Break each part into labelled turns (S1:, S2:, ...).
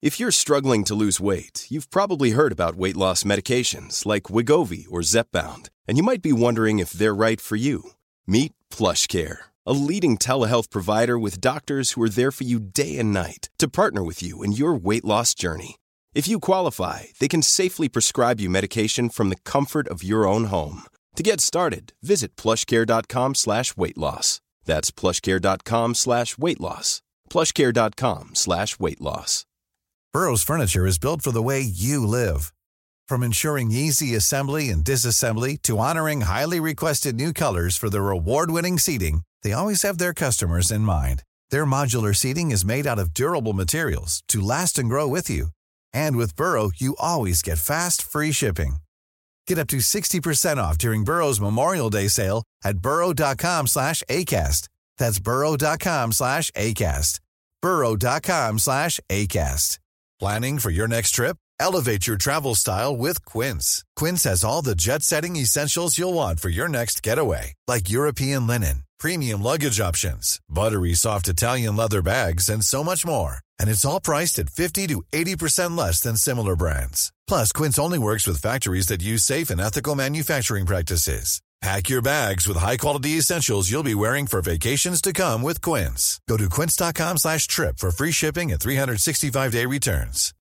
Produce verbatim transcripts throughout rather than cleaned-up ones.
S1: If you're struggling to lose weight, you've probably heard about weight loss medications like Wegovy or Zepbound, and you might be wondering if they're right for you. Meet PlushCare, a leading telehealth provider with doctors who are there for you day and night to partner with you in your weight loss journey. If you qualify, they can safely prescribe you medication from the comfort of your own home. To get started, visit plushcare.com slash weight loss. That's plushcare.com slash weight loss. plushcare.com slash weight loss.
S2: Burrow's furniture is built for the way you live. From ensuring easy assembly and disassembly to honoring highly requested new colors for their award-winning seating, they always have their customers in mind. Their modular seating is made out of durable materials to last and grow with you. And with Burrow, you always get fast, free shipping. Get up to sixty percent off during Burrow's Memorial Day sale at burrow.com slash ACAST. That's burrow.com slash ACAST. burrow.com slash ACAST. Planning for your next trip? Elevate your travel style with Quince. Quince has all the jet-setting essentials you'll want for your next getaway, like European linen, premium luggage options, buttery soft Italian leather bags, and so much more. And it's all priced at fifty to eighty percent less than similar brands. Plus, Quince only works with factories that use safe and ethical manufacturing practices. Pack your bags with high-quality essentials you'll be wearing for vacations to come with Quince. Go to quince.com slash trip for free shipping and three sixty-five day returns.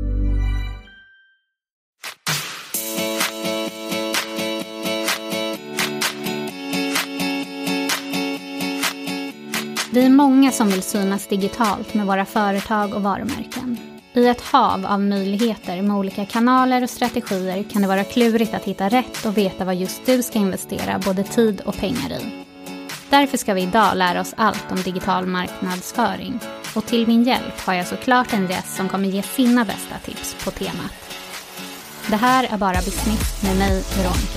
S3: Vi är många som vill synas digitalt med våra företag och varumärken. I ett hav av möjligheter med olika kanaler och strategier kan det vara klurigt att hitta rätt och veta vad just du ska investera både tid och pengar i. Därför ska vi idag lära oss allt om digital marknadsföring. Och till min hjälp har jag såklart en gäst som kommer ge sina bästa tips på temat. Det här är Bara Business med mig, Veronica.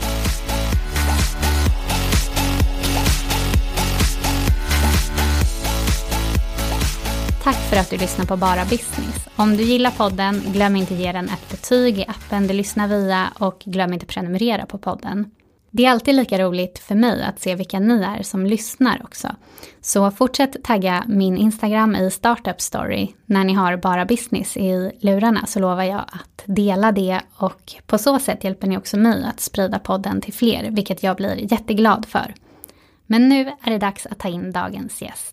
S3: Tack för att du lyssnar på Bara Business. Om du gillar podden, glöm inte ge den ett betyg i appen du lyssnar via och glöm inte prenumerera på podden. Det är alltid lika roligt för mig att se vilka ni är som lyssnar också. Så fortsätt tagga min Instagram i Startup Story när ni har Bara Business i lurarna, så lovar jag att dela det, och på så sätt hjälper ni också mig att sprida podden till fler, vilket jag blir jätteglad för. Men nu är det dags att ta in dagens gäst.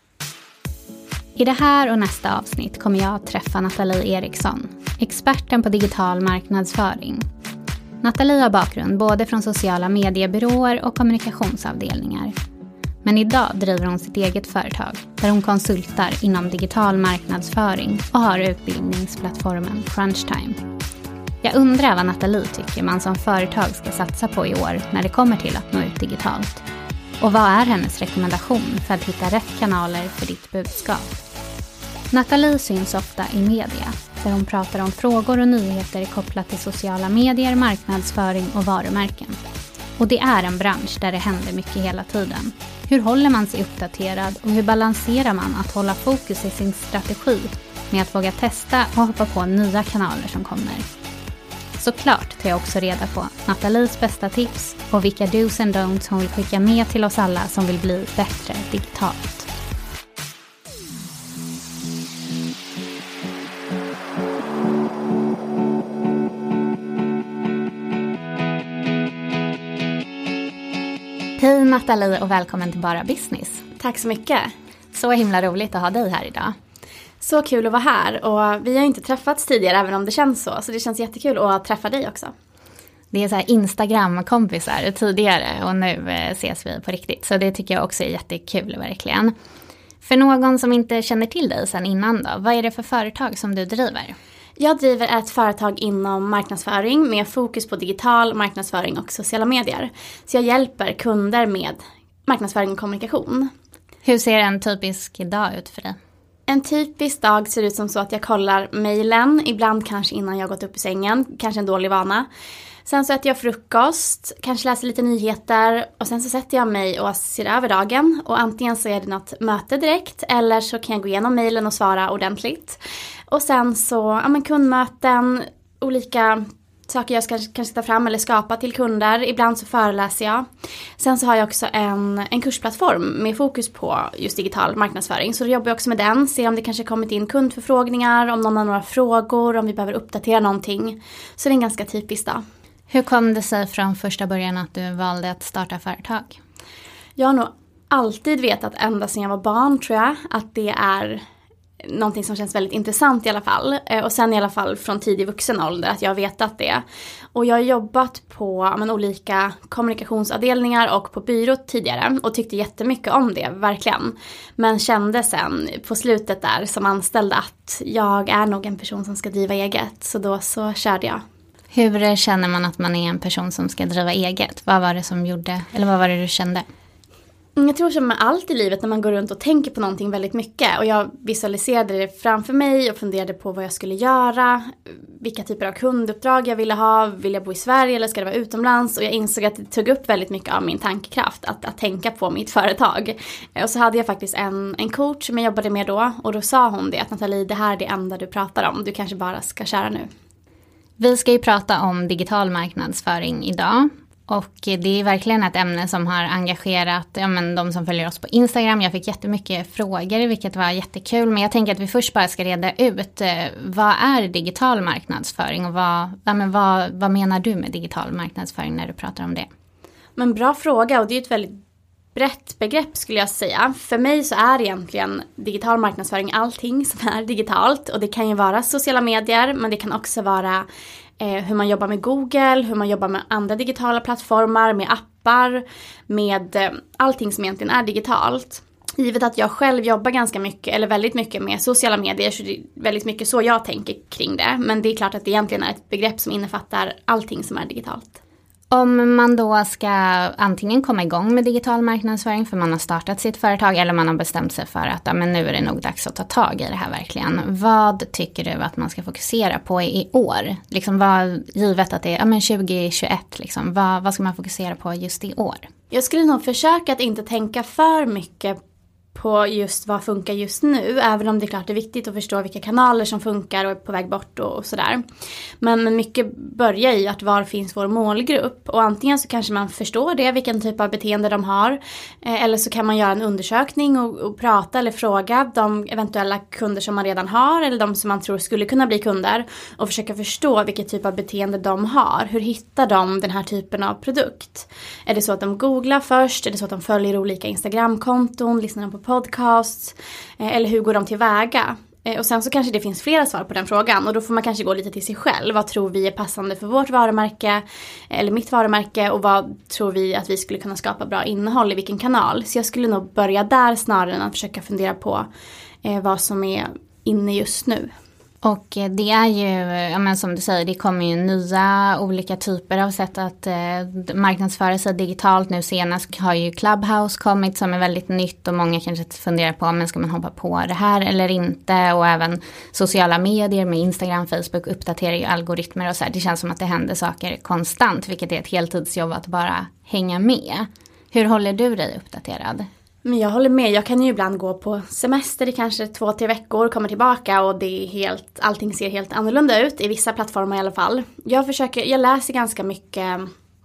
S3: I det här och nästa avsnitt kommer jag att träffa Nathalie Eriksson, experten på digital marknadsföring. Nathalie har bakgrund både från sociala mediebyråer och kommunikationsavdelningar. Men idag driver hon sitt eget företag där hon konsultar inom digital marknadsföring och har utbildningsplattformen Crunchtime. Jag undrar vad Nathalie tycker man som företag ska satsa på i år när det kommer till att nå ut digitalt. Och vad är hennes rekommendation för att hitta rätt kanaler för ditt budskap? Nathalie syns ofta i media, där hon pratar om frågor och nyheter kopplat till sociala medier, marknadsföring och varumärken. Och det är en bransch där det händer mycket hela tiden. Hur håller man sig uppdaterad och hur balanserar man att hålla fokus i sin strategi med att våga testa och hoppa på nya kanaler som kommer? Såklart tar jag också reda på Nathalies bästa tips och vilka do's and don'ts hon vill skicka med till oss alla som vill bli bättre digitalt. Hej Nathalie och välkommen till Bara Business.
S4: Tack så mycket.
S3: Så himla roligt att ha dig här idag.
S4: Så kul att vara här, och vi har inte träffats tidigare även om det känns så. Så det känns jättekul att träffa dig också.
S3: Det är så här Instagram-kompisar tidigare och nu ses vi på riktigt. Så det tycker jag också är jättekul verkligen. För någon som inte känner till dig sedan innan då, vad är det för företag som du driver?
S4: Jag driver ett företag inom marknadsföring med fokus på digital marknadsföring och sociala medier. Så jag hjälper kunder med marknadsföring och kommunikation.
S3: Hur ser en typisk dag ut för dig?
S4: En typisk dag ser ut som så att jag kollar mejlen, ibland kanske innan jag gått upp i sängen, kanske en dålig vana. Sen så äter jag frukost, kanske läser lite nyheter och sen så sätter jag mig och ser över dagen. Och antingen så är det något möte direkt eller så kan jag gå igenom mejlen och svara ordentligt. Och sen så, ja men kundmöten, olika saker jag ska kanske ta fram eller skapa till kunder. Ibland så föreläser jag. Sen så har jag också en, en kursplattform med fokus på just digital marknadsföring. Så då jobbar jag också med den. Ser om det kanske kommit in kundförfrågningar, om någon har några frågor, om vi behöver uppdatera någonting. Så det är en ganska typisk dag.
S3: Hur kom det sig från första början att du valde att starta företag?
S4: Jag har nog alltid vetat ända sedan jag var barn, tror jag, att det är någonting som känns väldigt intressant i alla fall. Och sen i alla fall från tidig vuxen ålder att jag har vetat det. Och jag har jobbat på men, olika kommunikationsavdelningar och på byrå tidigare och tyckte jättemycket om det, verkligen. Men kände sen på slutet där som anställd att jag är nog en person som ska driva eget. Så då så körde jag.
S3: Hur känner man att man är en person som ska driva eget? Vad var det som gjorde, eller vad var det du kände?
S4: Jag tror som med allt i livet när man går runt och tänker på någonting väldigt mycket. Och jag visualiserade det framför mig och funderade på vad jag skulle göra. Vilka typer av kunduppdrag jag ville ha. Vill jag bo i Sverige eller ska det vara utomlands? Och jag insåg att det tog upp väldigt mycket av min tankekraft. Att, att tänka på mitt företag. Och så hade jag faktiskt en, en coach som jag jobbade med då. Och då sa hon det att Nathalie, det här är det enda du pratar om. Du kanske bara ska köra nu.
S3: Vi ska ju prata om digital marknadsföring idag. Och det är verkligen ett ämne som har engagerat ja, men de som följer oss på Instagram. Jag fick jättemycket frågor, vilket var jättekul. Men jag tänker att vi först bara ska reda ut eh, vad är digital marknadsföring och vad, ja, men vad, vad menar du med digital marknadsföring när du pratar om det?
S4: Men bra fråga, och det är ett väldigt brett begrepp skulle jag säga. För mig så är egentligen digital marknadsföring allting som är digitalt. Och det kan ju vara sociala medier, men det kan också vara eh, hur man jobbar med Google, hur man jobbar med andra digitala plattformar, med appar, med eh, allting som egentligen är digitalt. Givet att jag själv jobbar ganska mycket, eller väldigt mycket med sociala medier, så det är väldigt mycket så jag tänker kring det. Men det är klart att det egentligen är ett begrepp som innefattar allting som är digitalt.
S3: Om man då ska antingen komma igång med digital marknadsföring för man har startat sitt företag eller man har bestämt sig för att ja, men nu är det nog dags att ta tag i det här verkligen. Vad tycker du att man ska fokusera på i år? Liksom vad, givet att det är ja, men tjugo tjugoett, liksom, vad, vad ska man fokusera på just i år?
S4: Jag skulle nog försöka att inte tänka för mycket på just vad funkar just nu. Även om det är klart det är viktigt att förstå vilka kanaler som funkar och är på väg bort och, och sådär. Men, men mycket börjar i att var finns vår målgrupp. Och antingen så kanske man förstår det, vilken typ av beteende de har. Eh, eller så kan man göra en undersökning och, och prata eller fråga de eventuella kunder som man redan har. Eller de som man tror skulle kunna bli kunder. Och försöka förstå vilket typ av beteende de har. Hur hittar de den här typen av produkt? Är det så att de googlar först? Är det så att de följer olika Instagramkonton? Lyssnar de på podcasts, eller hur går de tillväga? Och sen så kanske det finns flera svar på den frågan och då får man kanske gå lite till sig själv. Vad tror vi är passande för vårt varumärke eller mitt varumärke och vad tror vi att vi skulle kunna skapa bra innehåll i vilken kanal? Så jag skulle nog börja där snarare än att försöka fundera på eh, vad som är inne just nu.
S3: Och det är ju, ja men som du säger, det kommer ju nya olika typer av sätt att eh, marknadsföra sig digitalt. Nu senast har ju Clubhouse kommit som är väldigt nytt och många kanske funderar på men ska man hoppa på det här eller inte. Och även sociala medier med Instagram, Facebook uppdaterar ju algoritmer och så här. Det känns som att det händer saker konstant, vilket är ett heltidsjobb att bara hänga med. Hur håller du dig uppdaterad?
S4: Men jag håller med, jag kan ju ibland gå på semester i kanske två, tre veckor, kommer tillbaka och det är helt, allting ser helt annorlunda ut i vissa plattformar i alla fall. Jag försöker, jag läser ganska mycket,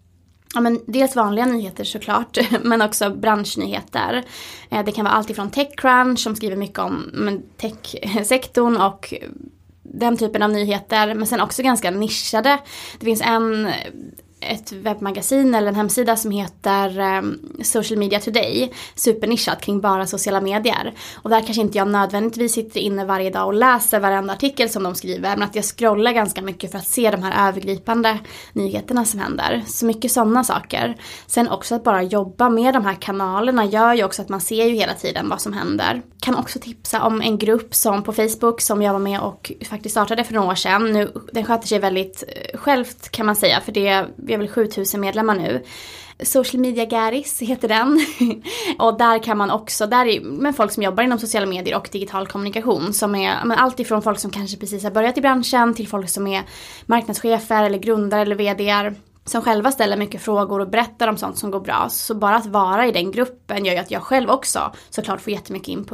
S4: ja men dels vanliga nyheter såklart, men också branschnyheter. Det kan vara allt ifrån TechCrunch som skriver mycket om men, tech-sektorn och den typen av nyheter, men sen också ganska nischade. Det finns en... ett webbmagasin eller en hemsida som heter um, Social Media Today, supernischat kring bara sociala medier. Och där kanske inte jag nödvändigtvis sitter inne varje dag och läser varenda artikel som de skriver, men att jag scrollar ganska mycket för att se de här övergripande nyheterna som händer. Så mycket sådana saker. Sen också att bara jobba med de här kanalerna gör ju också att man ser ju hela tiden vad som händer. Kan också tipsa om en grupp som på Facebook som jag var med och faktiskt startade för några år sedan. Nu, den sköter sig väldigt självt kan man säga, för det vi är väl sjutusen medlemmar nu. Social Media Garis heter den. Och där kan man också, där är med folk som jobbar inom sociala medier och digital kommunikation. Som är men allt ifrån folk som kanske precis har börjat i branschen till folk som är marknadschefer eller grundare eller vd:ar. Som själva ställer mycket frågor och berättar om sånt som går bra. Så bara att vara i den gruppen gör ju att jag själv också såklart får jättemycket input.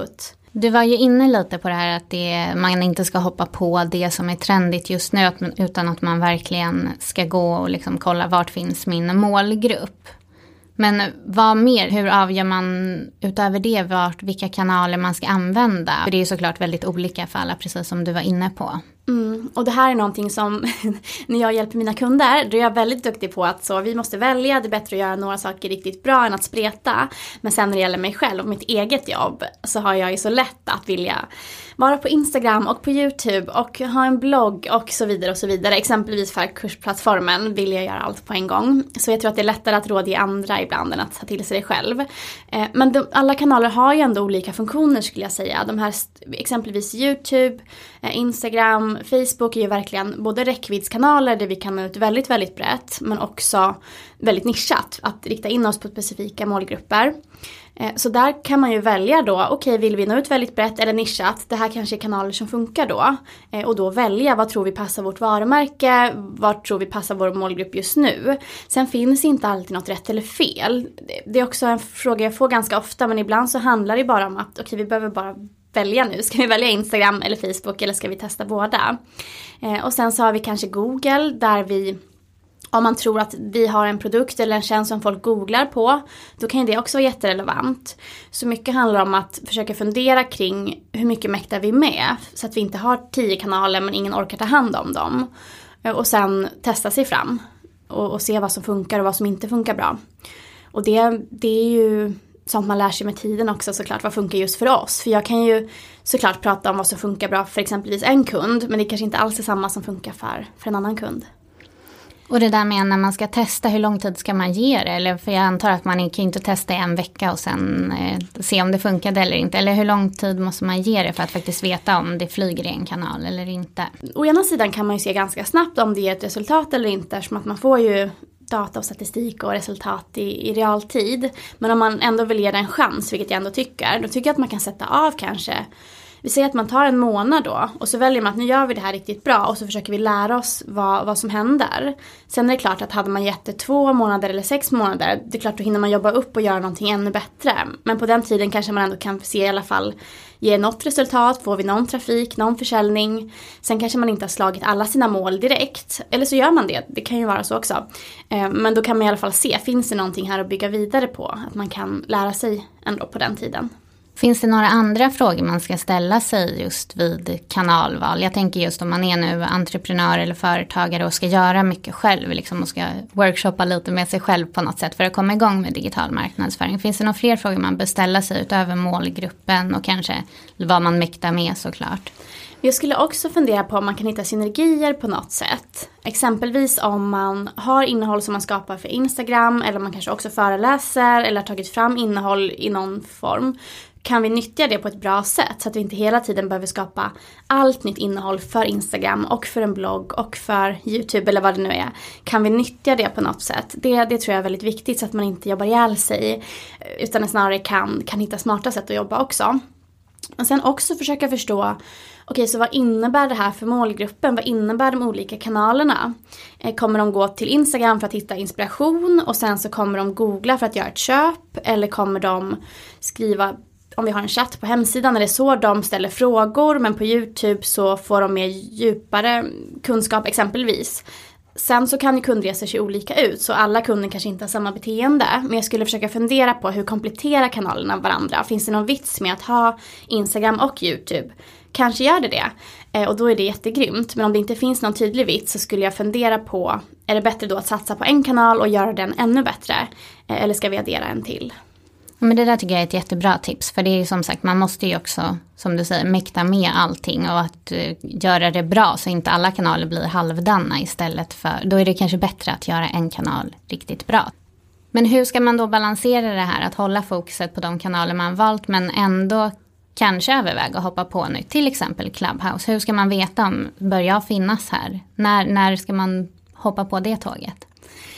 S3: Du var ju inne lite på det här att det, man inte ska hoppa på det som är trendigt just nu, utan att man verkligen ska gå och liksom kolla vart finns min målgrupp. Men vad mer, hur avgör man utöver det vart, vilka kanaler man ska använda? För det är ju såklart väldigt olika för alla, precis som du var inne på.
S4: Mm, och det här är någonting som när jag hjälper mina kunder, då är jag väldigt duktig på att så, vi måste välja, det är bättre att göra några saker riktigt bra än att spreta. Men sen när det gäller mig själv och mitt eget jobb så har jag ju så lätt att vilja vara på Instagram och på YouTube och ha en blogg och så vidare och så vidare. Exempelvis för kursplattformen vill jag göra allt på en gång. Så jag tror att det är lättare att råda andra ibland än att ta till sig det själv. Eh, men de, alla kanaler har ju ändå olika funktioner skulle jag säga. De här, exempelvis YouTube, eh, Instagram, Facebook är ju verkligen både räckviddskanaler där vi kan nå ut väldigt, väldigt brett, men också väldigt nischat, att rikta in oss på specifika målgrupper. Så där kan man ju välja då, okej okay, vill vi nå ut väldigt brett eller nischat, det här kanske är kanaler som funkar då. Och då välja, vad tror vi passar vårt varumärke, vad tror vi passar vår målgrupp just nu. Sen finns inte alltid något rätt eller fel. Det är också en fråga jag får ganska ofta, men ibland så handlar det bara om att okej okay, vi behöver bara välja nu. Ska vi välja Instagram eller Facebook eller ska vi testa båda? Och sen så har vi kanske Google där vi, om man tror att vi har en produkt eller en tjänst som folk googlar på, då kan det också vara jätterelevant. Så mycket handlar om att försöka fundera kring hur mycket mäktar vi med, så att vi inte har tio kanaler men ingen orkar ta hand om dem. Och sen testa sig fram och, och se vad som funkar och vad som inte funkar bra. Och det, det är ju sånt man lär sig med tiden också såklart, vad funkar just för oss. För jag kan ju såklart prata om vad som funkar bra för exempelvis en kund, men det kanske inte alls är samma som funkar för, för en annan kund.
S3: Och det där med när man ska testa, hur lång tid ska man ge det? Eller för jag antar att man kan inte testa i en vecka och sen eh, se om det funkade eller inte. Eller hur lång tid måste man ge det för att faktiskt veta om det flyger i en kanal eller inte?
S4: Å ena sidan kan man ju se ganska snabbt om det ger ett resultat eller inte. Som att man får ju data och statistik och resultat i, i realtid. Men om man ändå vill ge det en chans, vilket jag ändå tycker, då tycker jag att man kan sätta av kanske. Vi säger att man tar en månad då och så väljer man att nu gör vi det här riktigt bra och så försöker vi lära oss vad, vad som händer. Sen är det klart att hade man gett det två månader eller sex månader, det är klart då hinner man jobba upp och göra någonting ännu bättre. Men på den tiden kanske man ändå kan se i alla fall, ge något resultat, får vi någon trafik, någon försäljning. Sen kanske man inte har slagit alla sina mål direkt, eller så gör man det, det kan ju vara så också. Men då kan man i alla fall se, finns det någonting här att bygga vidare på? Att man kan lära sig ändå på den tiden.
S3: Finns det några andra frågor man ska ställa sig just vid kanalval? Jag tänker just om man är nu entreprenör eller företagare och ska göra mycket själv liksom, och ska workshoppa lite med sig själv på något sätt för att komma igång med digital marknadsföring. Finns det några fler frågor man bör ställa sig utöver målgruppen och kanske vad man mäktar med såklart?
S4: Jag skulle också fundera på om man kan hitta synergier på något sätt. Exempelvis om man har innehåll som man skapar för Instagram eller man kanske också föreläser eller har tagit fram innehåll i någon form. Kan vi nyttja det på ett bra sätt så att vi inte hela tiden behöver skapa allt nytt innehåll för Instagram och för en blogg och för YouTube eller vad det nu är. Kan vi nyttja det på något sätt? Det, det tror jag är väldigt viktigt så att man inte jobbar ihjäl sig utan snarare kan, kan hitta smarta sätt att jobba också. Och sen också försöka förstå, okej okay, så vad innebär det här för målgruppen? Vad innebär de olika kanalerna? Kommer de gå till Instagram för att hitta inspiration och sen så kommer de googla för att göra ett köp? Eller kommer de skriva, om vi har en chatt på hemsidan, är det så de ställer frågor, men på YouTube så får de mer djupare kunskap exempelvis. Sen så kan ju kundresor se olika ut, så alla kunder kanske inte har samma beteende. Men jag skulle försöka fundera på hur kompletterar kanalerna varandra. Finns det någon vits med att ha Instagram och YouTube? Kanske gör det det. Och då är det jättegrymt. Men om det inte finns någon tydlig vits så skulle jag fundera på, är det bättre då att satsa på en kanal och göra den ännu bättre? Eller ska vi addera en till?
S3: Men det där tycker jag är ett jättebra tips. För det är ju som sagt, man måste ju också, som du säger, mäkta med allting. Och att uh, göra det bra så inte alla kanaler blir halvdana istället för. Då är det kanske bättre att göra en kanal riktigt bra. Men hur ska man då balansera det här? Att hålla fokuset på de kanaler man valt men ändå kanske överväga att hoppa på nytt. Till exempel Clubhouse. Hur ska man veta om, bör jag finnas här? När, när ska man hoppa på det tåget?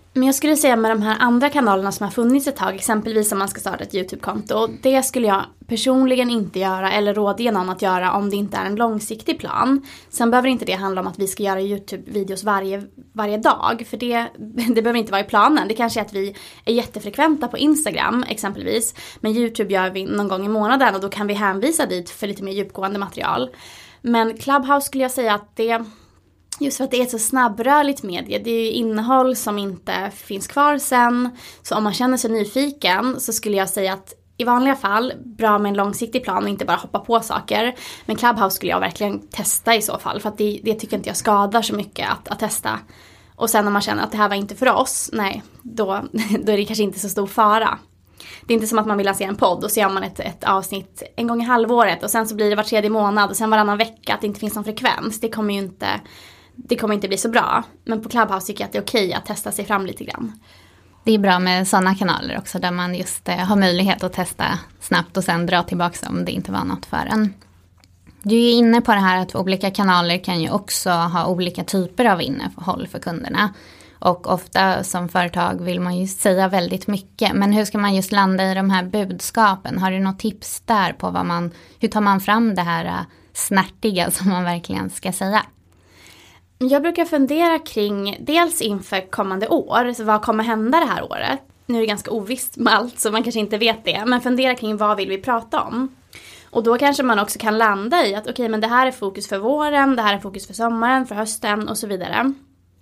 S4: Men jag skulle säga med de här andra kanalerna som har funnits ett tag, exempelvis om man ska starta ett YouTube-konto, det skulle jag personligen inte göra eller råda någon att göra om det inte är en långsiktig plan. Sen behöver inte det handla om att vi ska göra YouTube-videos varje, varje dag, för det, det behöver inte vara i planen. Det kanske är att vi är jättefrekventa på Instagram exempelvis, men YouTube gör vi någon gång i månaden och då kan vi hänvisa dit för lite mer djupgående material. Men Clubhouse skulle jag säga att det... Just för att det är ett så snabbrörligt medie. Det är ju innehåll som inte finns kvar sen. Så om man känner sig nyfiken så skulle jag säga att i vanliga fall bra med en långsiktig plan och inte bara hoppa på saker. Men Clubhouse skulle jag verkligen testa i så fall. För att det, det tycker inte jag skadar så mycket att, att testa. Och sen om man känner att det här var inte för oss, nej, då, då är det kanske inte så stor fara. Det är inte som att man vill lansera en podd och så gör man ett, ett avsnitt en gång i halvåret. Och sen så blir det var tredje månad och sen varannan vecka att det inte finns någon frekvens. Det kommer ju inte... Det kommer inte bli så bra. Men på Clubhouse tycker jag att det är okej att testa sig fram lite grann.
S3: Det är bra med sådana kanaler också där man just eh, har möjlighet att testa snabbt och sen dra tillbaka om det inte var något för en. Du är inne på det här att olika kanaler kan ju också ha olika typer av innehåll för kunderna. Och ofta som företag vill man ju säga väldigt mycket. Men hur ska man just landa i de här budskapen? Har du något tips där på vad man, hur tar man fram det här uh, snärtiga som man verkligen ska säga?
S4: Jag brukar fundera kring dels inför kommande år, så vad kommer hända det här året? Nu är det ganska ovisst med allt så man kanske inte vet det, men fundera kring vad vill vi prata om? Och då kanske man också kan landa i att okej, okay, men det här är fokus för våren, det här är fokus för sommaren, för hösten och så vidare.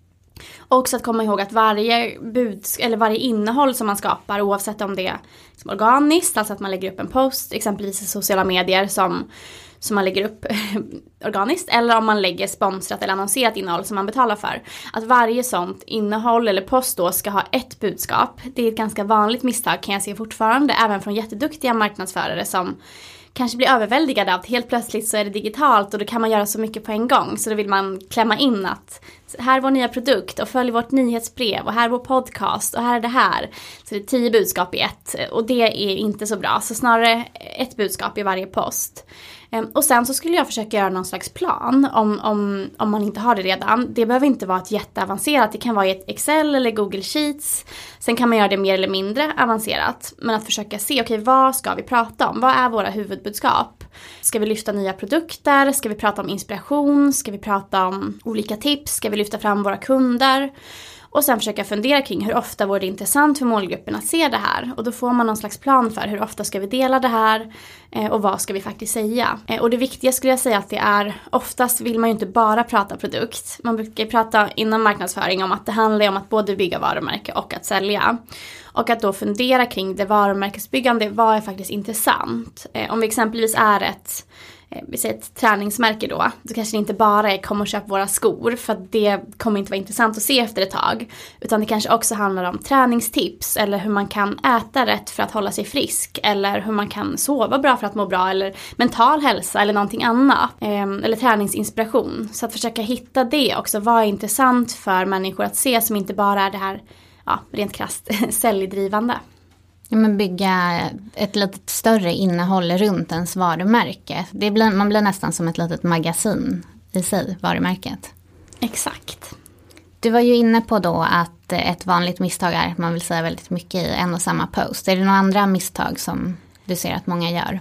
S4: Och också att komma ihåg att varje buds- eller varje innehåll som man skapar, oavsett om det är liksom organiskt, alltså att man lägger upp en post, exempelvis i sociala medier som som man lägger upp organiskt, eller om man lägger sponsrat eller annonserat innehåll som man betalar för. Att varje sånt innehåll eller post då ska ha ett budskap. Det är ett ganska vanligt misstag kan jag se fortfarande, även från jätteduktiga marknadsförare som kanske blir överväldigade av att helt plötsligt så är det digitalt och då kan man göra så mycket på en gång. Så då vill man klämma in att här är vår nya produkt och följ vårt nyhetsbrev och här är vår podcast och här är det här. Så det är tio budskap i ett och det är inte så bra. Så snarare ett budskap i varje post. Och sen så skulle jag försöka göra någon slags plan om, om, om man inte har det redan. Det behöver inte vara ett jätteavancerat. Det kan vara i ett Excel eller Google Sheets. Sen kan man göra det mer eller mindre avancerat. Men att försöka se, okej, okay, vad ska vi prata om? Vad är våra huvudbudskap? Ska vi lyfta nya produkter? Ska vi prata om inspiration? Ska vi prata om olika tips? Ska vi lyfta fram våra kunder? Och sen försöka fundera kring hur ofta vore det intressant för målgruppen att se det här. Och då får man någon slags plan för hur ofta ska vi dela det här och vad ska vi faktiskt säga. Och det viktiga skulle jag säga att det är, oftast vill man ju inte bara prata produkt. Man brukar ju prata inom marknadsföring om att det handlar om att både bygga varumärke och att sälja. Och att då fundera kring det varumärkesbyggande, vad är faktiskt intressant. Om vi exempelvis är ett... vi säger ett träningsmärke då, då kanske det inte bara är kom och köp våra skor, för att det kommer inte vara intressant att se efter ett tag, utan det kanske också handlar om träningstips eller hur man kan äta rätt för att hålla sig frisk, eller hur man kan sova bra för att må bra, eller mental hälsa eller någonting annat, eller träningsinspiration. Så att försöka hitta det också, vad är intressant för människor att se som inte bara är det här, ja, rent krasst säljdrivande.
S3: Ja, men bygga ett lite större innehåll runt ens varumärke. Det blir, man blir nästan som ett litet magasin i sig, varumärket.
S4: Exakt.
S3: Du var ju inne på då att ett vanligt misstag är att man vill säga väldigt mycket i en och samma post. Är det några andra misstag som du ser att många gör?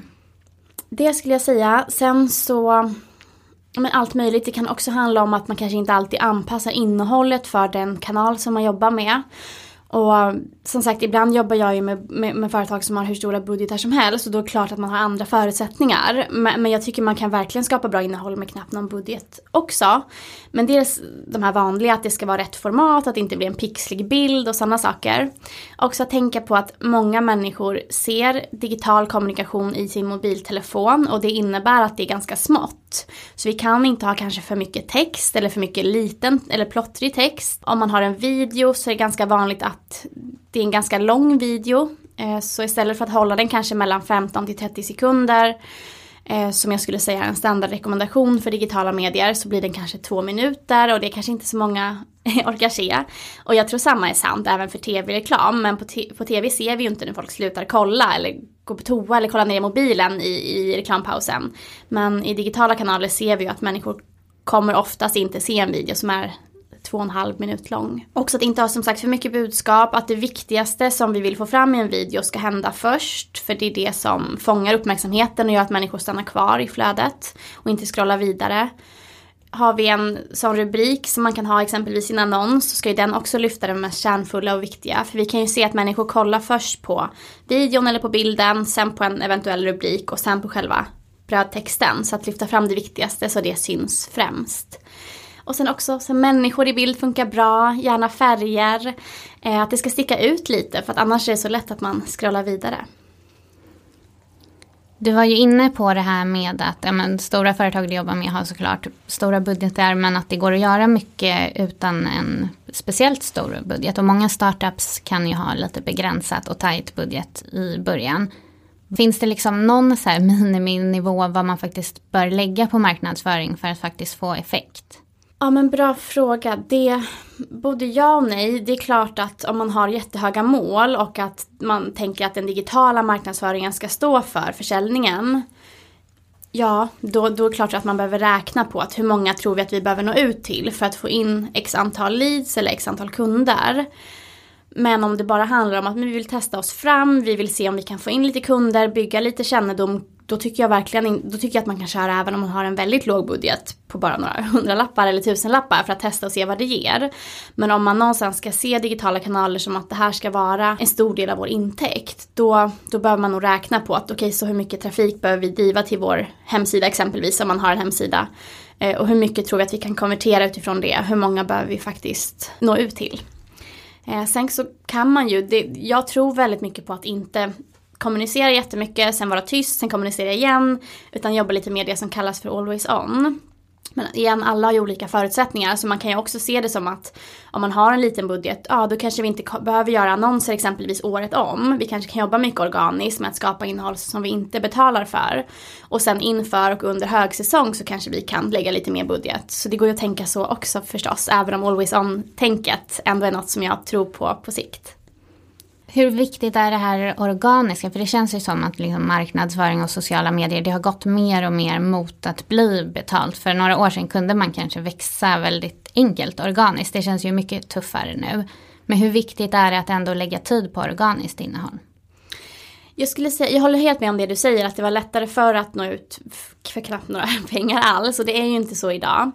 S4: Det skulle jag säga. Sen så... Men allt möjligt. Det kan också handla om att man kanske inte alltid anpassar innehållet för den kanal som man jobbar med. Och som sagt, ibland jobbar jag ju med, med, med företag som har hur stora budgetar som helst, och då är det klart att man har andra förutsättningar. Men, men jag tycker man kan verkligen skapa bra innehåll med knappt någon budget också. Men dels de här vanliga, att det ska vara rätt format, att det inte blir en pixlig bild och sådana saker. Också att tänka på att många människor ser digital kommunikation i sin mobiltelefon, och det innebär att det är ganska smått. Så vi kan inte ha kanske för mycket text eller för mycket liten eller plottrig text. Om man har en video så är det ganska vanligt att det är en ganska lång video. Så istället för att hålla den kanske mellan femton till trettio sekunder, som jag skulle säga är en standardrekommendation för digitala medier, så blir den kanske två minuter, och det är kanske inte så många orkar se. Och jag tror samma är sant även för tv-reklam, men på, te- på tv ser vi ju inte när folk slutar kolla eller gå på toa eller kolla ner i mobilen i, i reklampausen. Men i digitala kanaler ser vi ju att människor kommer oftast inte se en video som är två och en halv minut lång. Också att inte ha som sagt för mycket budskap, att det viktigaste som vi vill få fram i en video ska hända först, för det är det som fångar uppmärksamheten och gör att människor stannar kvar i flödet och inte scrollar vidare. Har vi en sån rubrik som man kan ha exempelvis i en annons, så ska ju den också lyfta det mest kärnfulla och viktiga. För vi kan ju se att människor kollar först på videon eller på bilden, sen på en eventuell rubrik och sen på själva brödtexten. Så att lyfta fram det viktigaste så det syns främst. Och sen också så människor i bild funkar bra, gärna färger. Eh, att det ska sticka ut lite, för att annars är det så lätt att man scrollar vidare.
S3: Du var ju inne på det här med att ja, men, stora företag jobbar med har såklart stora budgetar, men att det går att göra mycket utan en speciellt stor budget. Och många startups kan ju ha lite begränsat och tajt budget i början. Finns det liksom någon så här miniminivå vad man faktiskt bör lägga på marknadsföring för att faktiskt få effekt?
S4: Ja, men bra fråga. Det både ja och nej. Det är klart att om man har jättehöga mål och att man tänker att den digitala marknadsföringen ska stå för försäljningen. Ja, då, då är det klart att man behöver räkna på att hur många tror vi att vi behöver nå ut till för att få in x antal leads eller x antal kunder. Men om det bara handlar om att vi vill testa oss fram, vi vill se om vi kan få in lite kunder, bygga lite kännedom, då tycker jag verkligen då tycker jag att man kan köra även om man har en väldigt låg budget på bara några hundralappar eller tusenlappar för att testa och se vad det ger. Men om man någonstans ska se digitala kanaler som att det här ska vara en stor del av vår intäkt, då, då behöver man nog räkna på att okej, okay, så hur mycket trafik behöver vi driva till vår hemsida exempelvis om man har en hemsida. Eh, och hur mycket tror vi att vi kan konvertera utifrån det, hur många behöver vi faktiskt nå ut till. Eh, sen så kan man ju, det, jag tror väldigt mycket på att inte kommunicera jättemycket, sen vara tyst, sen kommunicera igen, utan jobba lite med det som kallas för always on. Men igen, alla har ju olika förutsättningar, så man kan ju också se det som att om man har en liten budget, ja då kanske vi inte behöver göra annonser exempelvis året om. Vi kanske kan jobba mycket organiskt med att skapa innehåll som vi inte betalar för. Och sen inför och under högsäsong så kanske vi kan lägga lite mer budget. Så det går ju att tänka så också förstås, även om always on-tänket ändå är något som jag tror på på sikt.
S3: Hur viktigt är det här organiska? För det känns ju som att liksom marknadsföring och sociala medier, det har gått mer och mer mot att bli betalt. För några år sedan kunde man kanske växa väldigt enkelt organiskt. Det känns ju mycket tuffare nu. Men hur viktigt är det att ändå lägga tid på organiskt innehåll?
S4: Jag skulle säga, jag håller helt med om det du säger, att det var lättare för att nå ut för knappt några pengar alls. Och det är ju inte så idag.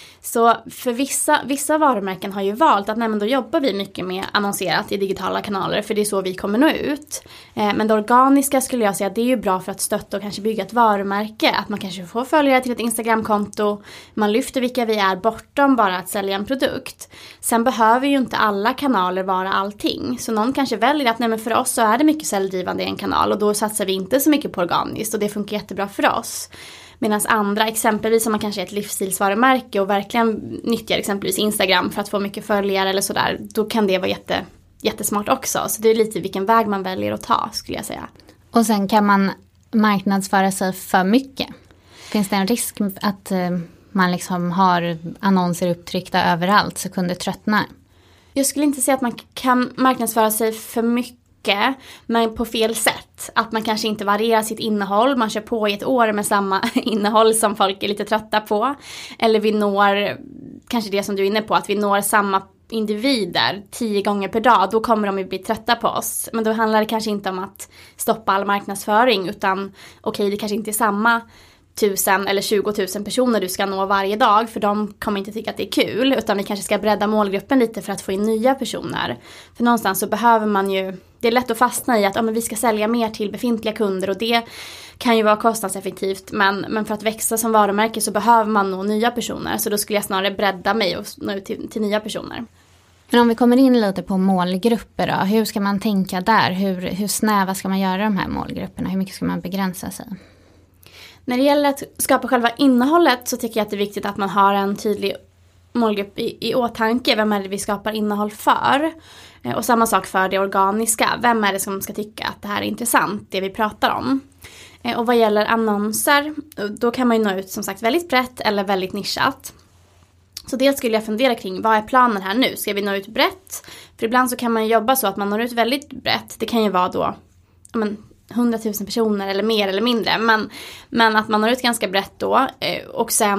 S4: Så för vissa, vissa varumärken har ju valt att nej, men då jobbar vi mycket med annonserat i digitala kanaler, för det är så vi kommer nå ut. Eh, men det organiska skulle jag säga att det är ju bra för att stötta och kanske bygga ett varumärke. Att man kanske får följare till ett Instagramkonto. Man lyfter vilka vi är bortom bara att sälja en produkt. Sen behöver ju inte alla kanaler vara allting. Så någon kanske väljer att nej, men för oss så är det mycket säljdrivande i en kanal och då satsar vi inte så mycket på organiskt och det funkar jättebra för oss. Medan andra, exempelvis om man kanske är ett livsstilsvarumärke och verkligen nyttjar exempelvis Instagram för att få mycket följare eller sådär, då kan det vara jätte, jättesmart också. Så det är lite vilken väg man väljer att ta, skulle jag säga.
S3: Och sen kan man marknadsföra sig för mycket. Finns det en risk att man liksom har annonser upptryckta överallt så kunder tröttnar? Jag
S4: skulle inte säga att man kan marknadsföra sig för mycket, men på fel sätt. Att man kanske inte varierar sitt innehåll. Man kör på i ett år med samma innehåll som folk är lite trötta på. Eller vi når, kanske det som du är inne på, att vi når samma individer tio gånger per dag. Då kommer de ju bli trötta på oss. Men då handlar det kanske inte om att stoppa all marknadsföring, utan okej, det kanske inte är samma tusen eller tjugo tusen personer du ska nå varje dag, för de kommer inte tycka att det är kul, utan vi kanske ska bredda målgruppen lite för att få in nya personer. För någonstans så behöver man ju, det är lätt att fastna i att ja, men vi ska sälja mer till befintliga kunder, och det kan ju vara kostnadseffektivt, men, men för att växa som varumärke så behöver man nå nya personer, så då skulle jag snarare bredda mig och nå ut till, till nya personer.
S3: Men om vi kommer in lite på målgrupper då, hur ska man tänka där? Hur, hur snäva ska man göra de här målgrupperna? Hur mycket ska man begränsa sig?
S4: När det gäller att skapa själva innehållet så tycker jag att det är viktigt att man har en tydlig målgrupp i, i åtanke. Vem är det vi skapar innehåll för? Och samma sak för det organiska. Vem är det som ska tycka att det här är intressant, det vi pratar om? Och vad gäller annonser, då kan man ju nå ut som sagt väldigt brett eller väldigt nischat. Så dels skulle jag fundera kring, vad är planen här nu? Ska vi nå ut brett? För ibland så kan man jobba så att man når ut väldigt brett. Det kan ju vara då ja, men, hundratusen personer eller mer eller mindre. Men, men att man når ut ganska brett då. Och sen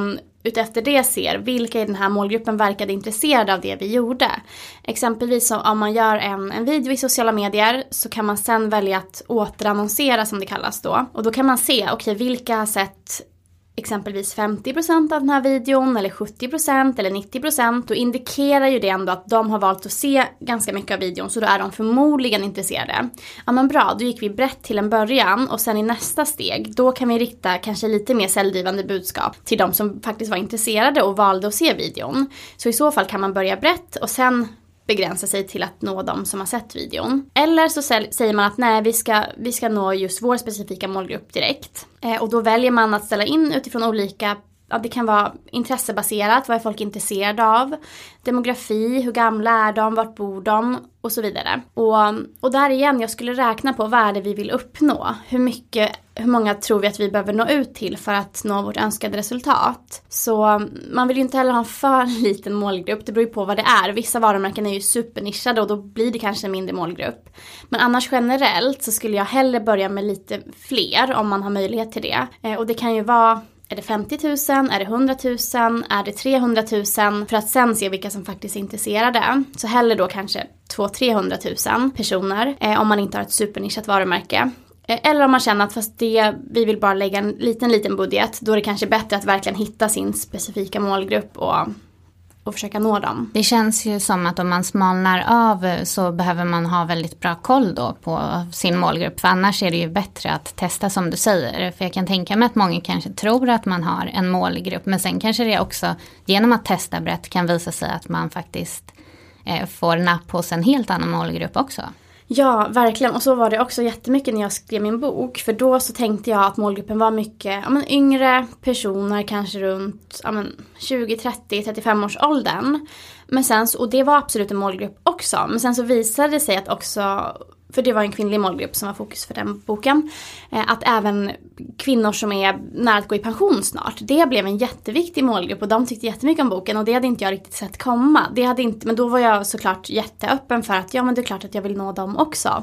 S4: utefter det ser vilka i den här målgruppen verkade intresserade av det vi gjorde. Exempelvis så om man gör en, en video i sociala medier så kan man sen välja att återannonsera som det kallas då. Och då kan man se, okej, okay, vilka har sett exempelvis femtio procent av den här videon eller sjuttio procent eller nittio procent, då indikerar ju det ändå att de har valt att se ganska mycket av videon, så då är de förmodligen intresserade. Ja men bra, då gick vi brett till en början och sen i nästa steg, då kan vi rikta kanske lite mer säljdrivande budskap till de som faktiskt var intresserade och valde att se videon. Så i så fall kan man börja brett och sen begränsa sig till att nå dem som har sett videon. Eller så säger man att nej, vi ska, vi ska nå just vår specifika målgrupp direkt. Eh, och då väljer man att ställa in utifrån olika, ja, det kan vara intressebaserat, vad är folk intresserade av, demografi, hur gamla är de, vart bor de och så vidare. Och, och där igen, jag skulle räkna på vad är det vi vill uppnå. Hur mycket, hur många tror vi att vi behöver nå ut till för att nå vårt önskade resultat. Så man vill ju inte heller ha en för liten målgrupp, det beror ju på vad det är. Vissa varumärken är ju supernischade och då blir det kanske en mindre målgrupp. Men annars generellt så skulle jag hellre börja med lite fler om man har möjlighet till det. Eh, och det kan ju vara, är det femtio tusen? Är det hundra tusen? Är det trehundra tusen? För att sen se vilka som faktiskt är intresserade. Så hellre då kanske två till trehundra tusen personer eh, om man inte har ett supernischat varumärke. Eh, eller om man känner att fast det, vi vill bara lägga en liten, liten budget. Då är det kanske bättre att verkligen hitta sin specifika målgrupp och, och försöka nå dem.
S3: Det känns ju som att om man smalnar av så behöver man ha väldigt bra koll då på sin målgrupp. För annars är det ju bättre att testa som du säger. För jag kan tänka mig att många kanske tror att man har en målgrupp. Men sen kanske det också genom att testa brett kan visa sig att man faktiskt eh, får napp hos en helt annan målgrupp också.
S4: Ja, verkligen. Och så var det också jättemycket när jag skrev min bok. För då så tänkte jag att målgruppen var mycket ja, men yngre personer, kanske runt ja, men tjugo, trettio, trettiofem års åldern. Men sen, och det var absolut en målgrupp också. Men sen så visade det sig att också, för det var en kvinnlig målgrupp som var fokus för den boken, att även kvinnor som är nära att gå i pension snart, det blev en jätteviktig målgrupp och de tyckte jättemycket om boken och det hade inte jag riktigt sett komma. Det hade inte, men då var jag såklart jätteöppen för att ja men det är klart att jag vill nå dem också.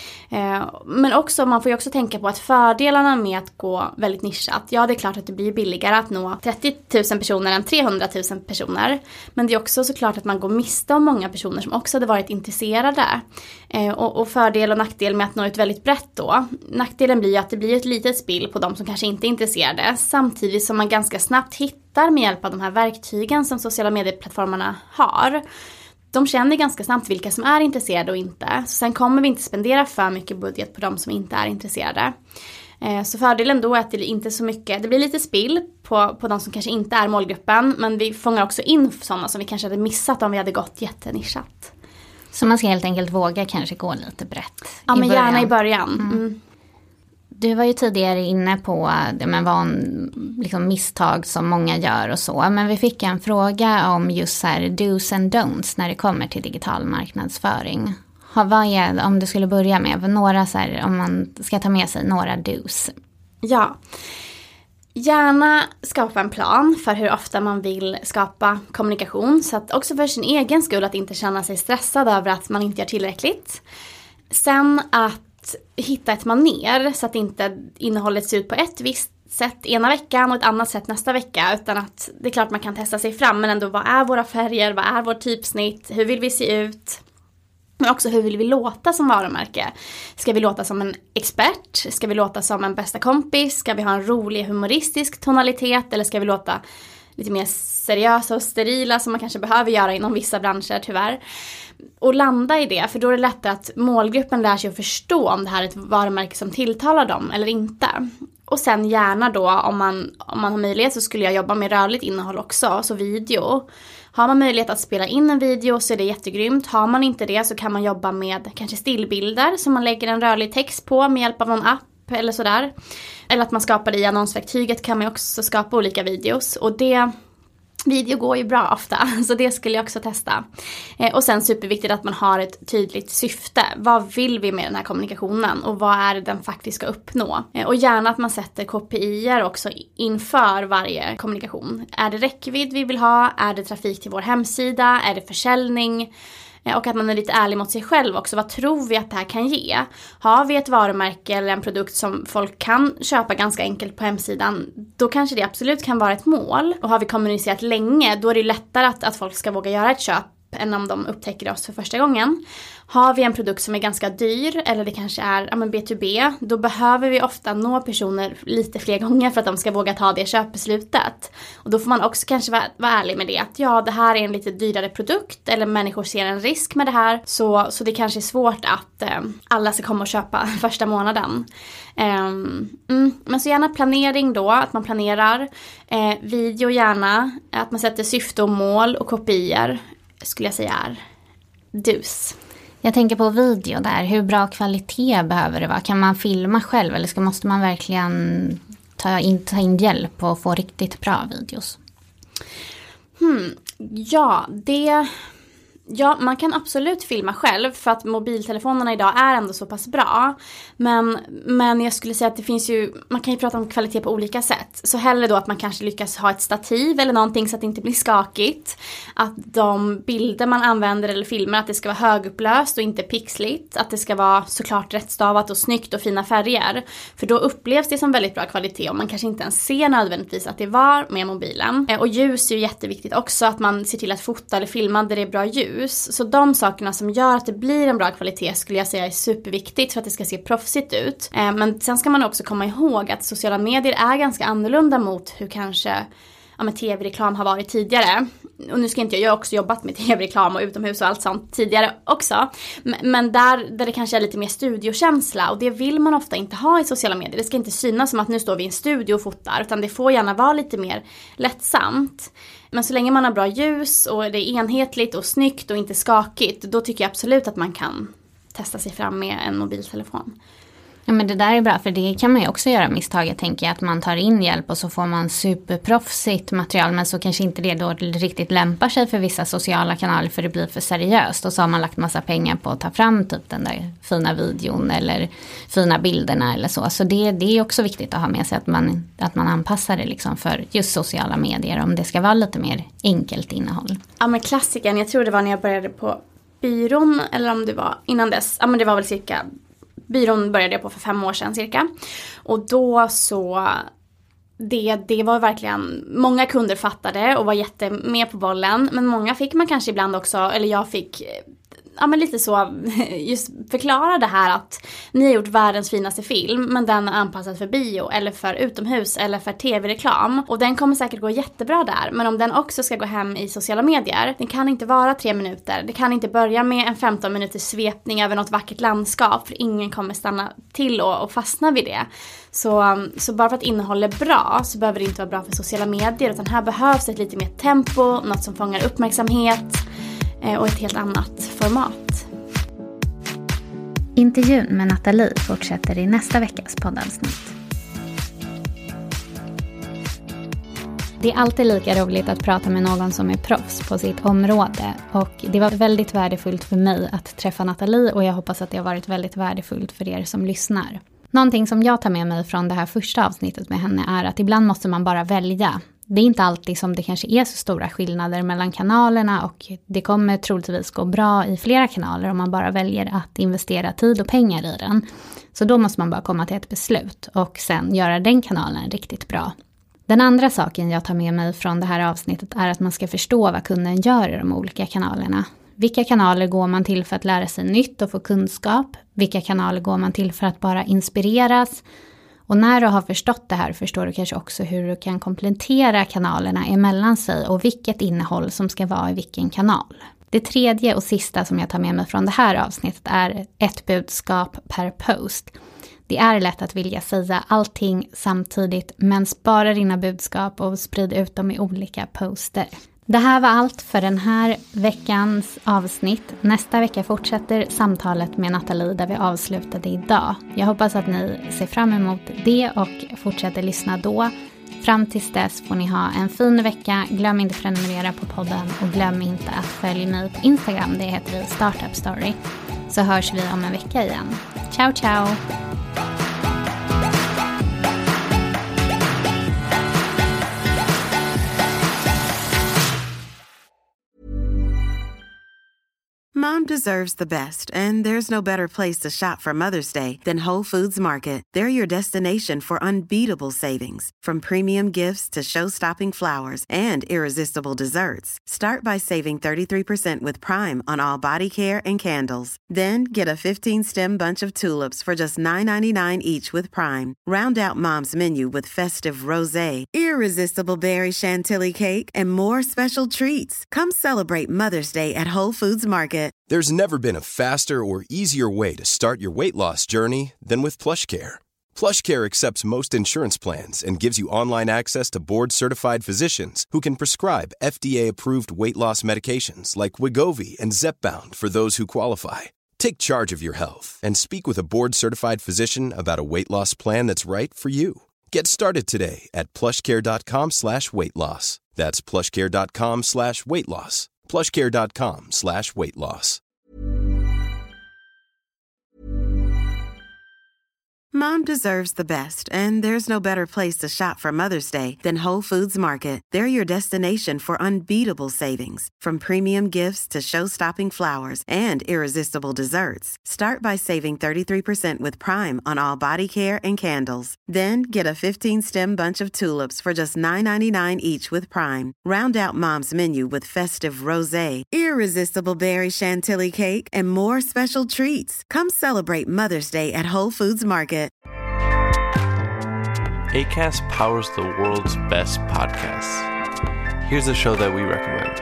S4: Men också, man får ju också tänka på att fördelarna med att gå väldigt nischat, ja det är klart att det blir billigare att nå trettio tusen personer än trehundra tusen personer. Men det är också såklart att man går miste om många personer som också hade varit intresserade. Och, och fördel och nackdel med att nå ut väldigt brett då. Nackdelen blir ju att det blir ett litet spill på de som kanske inte är intresserade. Samtidigt som man ganska snabbt hittar med hjälp av de här verktygen som sociala medieplattformarna har. De känner ganska snabbt vilka som är intresserade och inte. Så sen kommer vi inte spendera för mycket budget på de som inte är intresserade. Så fördelen då är att det inte så mycket, det blir lite spill på, på de som kanske inte är målgruppen. Men vi fångar också in sådana som vi kanske hade missat om vi hade gått jättenischat.
S3: Så man ska helt enkelt våga kanske gå lite brett.
S4: Ja, men gärna i början. Mm.
S3: Mm. Du var ju tidigare inne på det med van, liksom misstag som många gör och så. Men vi fick en fråga om just så här do's and don'ts när det kommer till digital marknadsföring. Ha, vad är, om du skulle börja med några så här, om man ska ta med sig några do's.
S4: Ja, gärna skapa en plan för hur ofta man vill skapa kommunikation. Så att också för sin egen skull att inte känna sig stressad över att man inte gör tillräckligt. Sen att hitta ett maner så att inte innehållet ser ut på ett visst sätt ena veckan och ett annat sätt nästa vecka. Utan att det är klart man kan testa sig fram, men ändå vad är våra färger, vad är vårt typsnitt, hur vill vi se ut? Men också hur vill vi låta som varumärke? Ska vi låta som en expert? Ska vi låta som en bästa kompis? Ska vi ha en rolig humoristisk tonalitet? Eller ska vi låta lite mer seriösa och sterila som man kanske behöver göra inom vissa branscher tyvärr? Och landa i det, för då är det lättare att målgruppen lär sig att förstå om det här är ett varumärke som tilltalar dem eller inte. Och sen gärna då, om man, om man har möjlighet så skulle jag jobba med rörligt innehåll också, så video. Har man möjlighet att spela in en video så är det jättegrymt. Har man inte det så kan man jobba med kanske stillbilder som man lägger en rörlig text på med hjälp av någon app eller sådär. Eller att man skapar det i annonsverktyget kan man också skapa olika videos. Och det... Video går ju bra ofta, så det skulle jag också testa. Eh, och sen superviktigt att man har ett tydligt syfte. Vad vill vi med den här kommunikationen och vad är det den faktiskt ska uppnå? Eh, och gärna att man sätter K P I-er också inför varje kommunikation. Är det räckvidd vi vill ha? Är det trafik till vår hemsida? Är det försäljning? Och att man är lite ärlig mot sig själv också. Vad tror vi att det här kan ge? Har vi ett varumärke eller en produkt som folk kan köpa ganska enkelt på hemsidan, då kanske det absolut kan vara ett mål. Och har vi kommunicerat länge, då är det lättare att, att folk ska våga göra ett köp än om de upptäcker oss för första gången. Har vi en produkt som är ganska dyr, eller det kanske är ja, men B to B, då behöver vi ofta nå personer lite fler gånger för att de ska våga ta det köpbeslutet. Och då får man också kanske vara, vara ärlig med det. Att ja, det här är en lite dyrare produkt, eller människor ser en risk med det här. Så, så det kanske är svårt att eh, alla ska komma och köpa första månaden. Eh, mm, men så gärna planering då, att man planerar. Eh, video gärna, att man sätter syfte och mål och kopior, skulle jag säga är dus.
S3: Jag tänker på video där. Hur bra kvalitet behöver det vara? Kan man filma själv eller ska, måste man verkligen ta in, ta in hjälp och få riktigt bra videos?
S4: Hmm, ja, det... Ja, man kan absolut filma själv för att mobiltelefonerna idag är ändå så pass bra. Men, men jag skulle säga att det finns ju, man kan ju prata om kvalitet på olika sätt. Så hellre då att man kanske lyckas ha ett stativ eller någonting så att det inte blir skakigt. Att de bilder man använder eller filmer, att det ska vara högupplöst och inte pixligt. Att det ska vara såklart rättstavat och snyggt och fina färger. För då upplevs det som väldigt bra kvalitet och man kanske inte ens ser nödvändigtvis att det var med mobilen. Och ljus är ju jätteviktigt också, att man ser till att fota eller filma där det är bra ljus. Så de sakerna som gör att det blir en bra kvalitet skulle jag säga är superviktigt för att det ska se proffsigt ut. Men sen ska man också komma ihåg att sociala medier är ganska annorlunda mot hur kanske ja, men tv-reklam har varit tidigare. Och nu ska inte jag, jag har också jobbat med tv-reklam och utomhus och allt sånt tidigare också. Men där, där det kanske är lite mer studiokänsla, och det vill man ofta inte ha i sociala medier. Det ska inte synas som att nu står vi i en studio och fotar, utan det får gärna vara lite mer lättsamt. Men så länge man har bra ljus och det är enhetligt och snyggt och inte skakigt, då tycker jag absolut att man kan testa sig fram med en mobiltelefon.
S3: Ja, men det där är bra, för det kan man ju också göra misstaget, tänker jag, att man tar in hjälp och så får man superproffsigt material, men så kanske inte det då riktigt lämpar sig för vissa sociala kanaler för det blir för seriöst, och så har man lagt massa pengar på att ta fram typ den där fina videon eller fina bilderna eller så. Så det, det är också viktigt att ha med sig att man, att man anpassar det liksom för just sociala medier om det ska vara lite mer enkelt innehåll.
S4: Ja, men klassiken, jag tror det var när jag började på byrån, eller om det var innan dess, ja men det var väl cirka byrån började jag på för fem år sedan cirka. Och då så, det, det var verkligen, många kunder fattade och var jätte med på bollen. Men många fick man kanske ibland också, eller jag fick, ja men lite så, just förklara det här att ni har gjort världens finaste film, men den är anpassad för bio eller för utomhus eller för tv-reklam. Och den kommer säkert gå jättebra där, men om den också ska gå hem i sociala medier, den kan inte vara tre minuter. Det kan inte börja med en femton minuters svepning över något vackert landskap, för ingen kommer stanna till och, och fastna vid det. Så, så bara för att innehållet är bra så behöver det inte vara bra för sociala medier, utan här behövs ett lite mer tempo, något som fångar uppmärksamhet och ett helt annat format.
S3: Intervjun med Nathalie fortsätter i nästa veckas poddavsnitt. Det är alltid lika roligt att prata med någon som är proffs på sitt område, och det var väldigt värdefullt för mig att träffa Nathalie, och jag hoppas att det har varit väldigt värdefullt för er som lyssnar. Någonting som jag tar med mig från det här första avsnittet med henne är att ibland måste man bara välja. Det är inte alltid som det kanske är så stora skillnader mellan kanalerna, och det kommer troligtvis gå bra i flera kanaler om man bara väljer att investera tid och pengar i den. Så då måste man bara komma till ett beslut och sen göra den kanalen riktigt bra. Den andra saken jag tar med mig från det här avsnittet är att man ska förstå vad kunden gör i de olika kanalerna. Vilka kanaler går man till för att lära sig nytt och få kunskap? Vilka kanaler går man till för att bara inspireras? Och när du har förstått det här förstår du kanske också hur du kan komplettera kanalerna emellan sig och vilket innehåll som ska vara i vilken kanal. Det tredje och sista som jag tar med mig från det här avsnittet är ett budskap per post. Det är lätt att vilja säga allting samtidigt, men spara dina budskap och sprid ut dem i olika poster. Det här var allt för den här veckans avsnitt. Nästa vecka fortsätter samtalet med Nathalie där vi avslutade idag. Jag hoppas att ni ser fram emot det och fortsätter lyssna då. Fram tills dess får ni ha en fin vecka. Glöm inte att prenumerera på podden och glöm inte att följa mig på Instagram. Det heter vi Startup Story. Så hörs vi om en vecka igen. Ciao, ciao!
S5: Mom deserves the best, and there's no better place to shop for Mother's Day than Whole Foods Market. They're your destination for unbeatable savings, from premium gifts to show-stopping flowers and irresistible desserts. Start by saving thirty-three percent with Prime on all body care and candles. Then get a fifteen-stem bunch of tulips for just nine ninety-nine each with Prime. Round out Mom's menu with festive rosé, irresistible berry chantilly cake, and more special treats. Come celebrate Mother's Day at Whole Foods Market.
S1: There's never been a faster or easier way to start your weight loss journey than with PlushCare. PlushCare accepts most insurance plans and gives you online access to board-certified physicians who can prescribe F D A-approved weight loss medications like Wegovy and Zepbound for those who qualify. Take charge of your health and speak with a board-certified physician about a weight loss plan that's right for you. Get started today at plushcare.com slash weight loss. That's plushcare.com slash weight loss. plushcare.com slash weight loss.
S5: Mom deserves the best, and there's no better place to shop for Mother's Day than Whole Foods Market. They're your destination for unbeatable savings, from premium gifts to show-stopping flowers and irresistible desserts. Start by saving thirty-three percent with Prime on all body care and candles. Then get a fifteen-stem bunch of tulips for just nine ninety-nine each with Prime. Round out Mom's menu with festive rosé, irresistible berry chantilly cake, and more special treats. Come celebrate Mother's Day at Whole Foods Market.
S6: Acast powers the world's best podcasts. Here's a show that we recommend.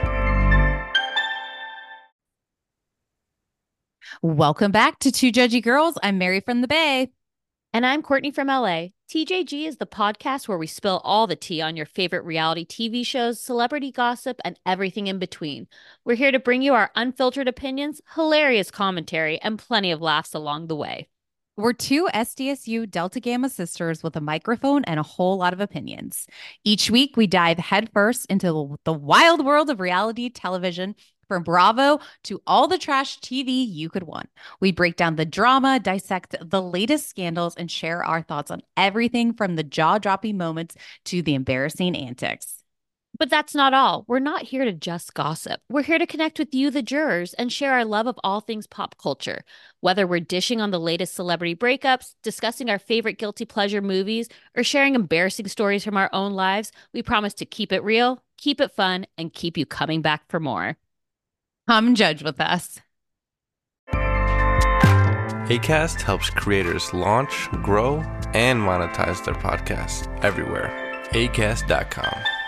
S7: Welcome back to Two Judgy Girls. I'm Mary from the Bay.
S8: And I'm Courtney from L A. T J G is the podcast where we spill all the tea on your favorite reality T V shows, celebrity gossip, and everything in between. We're here to bring you our unfiltered opinions, hilarious commentary, and plenty of laughs along the way.
S7: We're two S D S U Delta Gamma sisters with a microphone and a whole lot of opinions. Each week, we dive headfirst into the wild world of reality television, from Bravo to all the trash T V you could want. We break down the drama, dissect the latest scandals, and share our thoughts on everything from the jaw-dropping moments to the embarrassing antics.
S8: But that's not all. We're not here to just gossip. We're here to connect with you, the jurors, and share our love of all things pop culture. Whether we're dishing on the latest celebrity breakups, discussing our favorite guilty pleasure movies, or sharing embarrassing stories from our own lives, we promise to keep it real, keep it fun, and keep you coming back for more.
S7: Come judge with us.
S6: Acast helps creators launch, grow, and monetize their podcasts everywhere. acast dot com.